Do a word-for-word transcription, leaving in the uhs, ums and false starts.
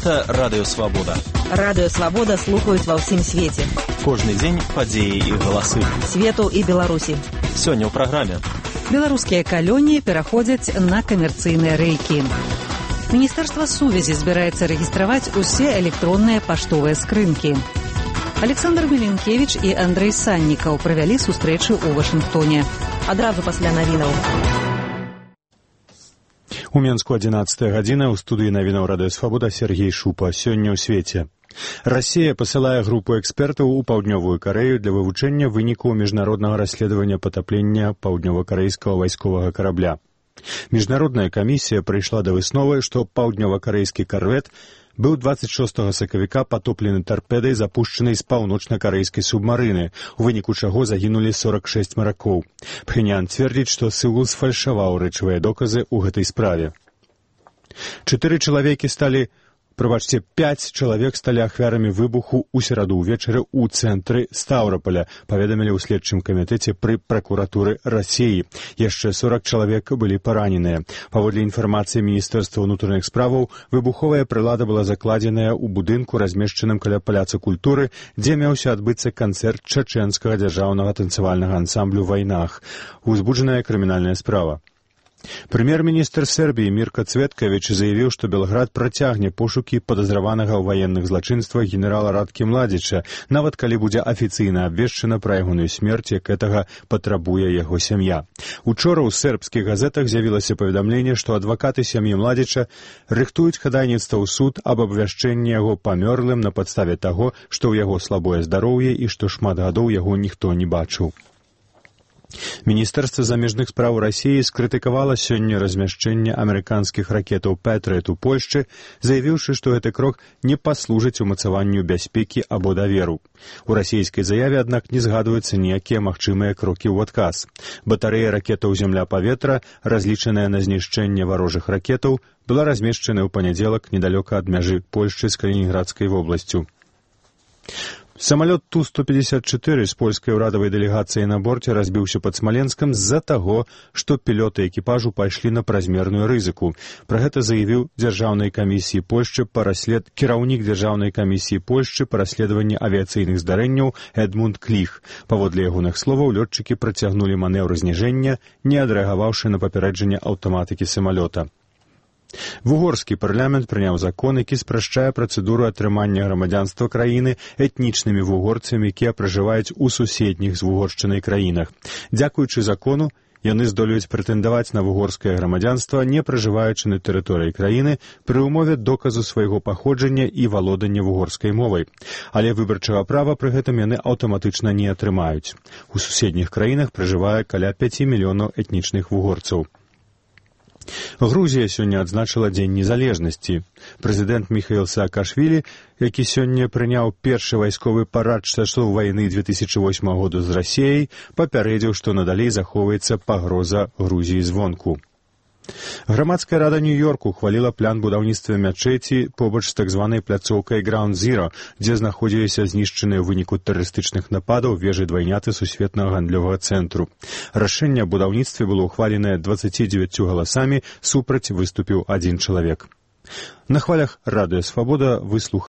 Гэта Радыё Свабода. Радыё Свабода слухаюць ва ўсім свеце. Кожны дзень падзеі і галасы. Свету і Беларусі. Сёння ў праграме. Беларускія калоні пераходзяць на камерцыйныя рэйкі. Міністэрства сувязі збіраецца рэгістраваць усе электронныя паштовыя скрынкі. Александр Меленкевіч і Андрэй Саннікаў правялі сустрэчы ў Вашынгтоне. Адразу пасля навінаў. У Менску адзінаццатая гадзіна, у студыі навінаў Радыё Свабода Сергей Шупа. Сёння ў свеце. Расія пасылае групу экспертаў у Паўднёвую Карэю для вывучэння вынікаў міжнароднага расследавання патаплення паўднёвакарэйскага вайсковага карабля. Міжнародная камісія прыйшла да высновы, што паўднёвакарэйскі карвет быў дваццаць шостага сакавіка патоплены тарпедай, запушчанай з паўночна-карэйскай субмарыны, у выніку чаго загінулі сорак шэсць маракоў. Пхенян цвердзіць, што Сеул сфальшаваў рэчавыя доказы ў гэтай справе. Чатыры чалавекі сталі... Прабачце, пяць чалавек сталі ахвярамі выбуху ў сераду ўвечары ў цэнтры Стаўраполя, паведамілі ў следчым камітэце пры пракуратуры Расіі. Яшчэ сорак чалавек былі параненыя. Паводле інфармацыі Міністэрства ўнутраных справаў, выбуховая прылада была закладзеная ў будынку, размешчаным каля паляца культуры, дзе меўся адбыцца канцэрт чачэнскага дзяржаўнага танцавальнага ансамблю «Вайнах». Узбуджаная крымінальная справа. Прэм'ер-міністр Сербіі Мірка Цветкавіч заявіў, што Белград працягне пошукі падазраванага ў ваенных злачынствах генерала Радкі Младзіча, нават калі будзе афіцыйна абвешчана пра ягоную смерць, як гэтага патрабуе яго сям'я. Учора ў сербскіх газетах з'явілася паведамленне, што адвакаты сям'і Младзіча рыхтуюць хадайніцтва ў суд аб абвяшчэнні яго памёрлым на падставе таго, што ў яго слабое здароўе і што шмат гадоў яго ніхто не бачыў. Міністэрства замежных спраў Расіі скрытыкавала сёння размяшчэнне амерыканскіх ракетаў «Пэтрыет» у Польшчы, заявіўшы, што гэты крок не паслужыць умацаванню бяспекі або даверу. У расійскай заяве, аднак, не згадваюцца ніякія магчымыя крокі ў адказ. Батарэя ракетаў «Зямля-паветра», разлічаная на знішчэнне варожых ракетаў, была размешчана ў панядзелак недалёка ад мяжы Польшчы з Калінінградскай вобласцю. Самалёт Ту сто пятьдесят четыре з польскай урадавай дэлегацыяй на борце разбіўся пад Смаленскам з-за таго, што пілоты экіпажу пайшлі на празмерную рызыку. Пра гэта заявіў дзяржаўнай камісіі Польшчы па расслед... кіраўнік дзяржаўнай камісіі Польшчы па расследаванні авіяцыйных здарэнняў Эдмунд Кліх. Паводле ягоных словаў, лётчыкі працягнулі манеўр зніжэння, не адрэагаваўшы на паперэджанне аўтаматыкі самалёта. Угорскі парламент прыняў закон, які спрашчае працэдуру атрымання грамадзянства краіны этнічнымі вугорцамі, якія пражываюць у суседніх з вугоршчынай краінах. Дзякуючы закону, яны здолеюць прэтэндаваць на вугорскае грамадзянства, не пражываючы на тэрыторыі краіны, пры ўмове доказу свайго паходжання і валодання вугорскай мовай. Але выбарчага права пры гэтым яны аўтаматычна не атрымаюць. У суседніх краінах пражывае каля пяць мільёнаў этнічных вугорцаў. Грузія сёння адзначыла Дзень незалежнасці. Прэзідэнт Міхаіл Саакашвілі, які сёння прыняў першы вайсковы парад часоў вайны две тысячи восьмага года з Расіяй, папярэдзіў, што надалей захоўваецца пагроза Грузіі звонку. Грамадская рада Нью-Йорку ухваліла план будаўніцтва мячэці побач з так званай пляцоўкай Ground Zero, дзе знаходзіліся знішчаныя ў выніку тэрарыстычных нападаў вежы-двайняты сусветнага гандлёвага цэнтру. Рашэнне аб будаўніцтве было ухваленае дваццаццю дзевяццю галасамі, супраць выступіў адзін чалавек. На хвалях Радыё Свабода вы слухаеце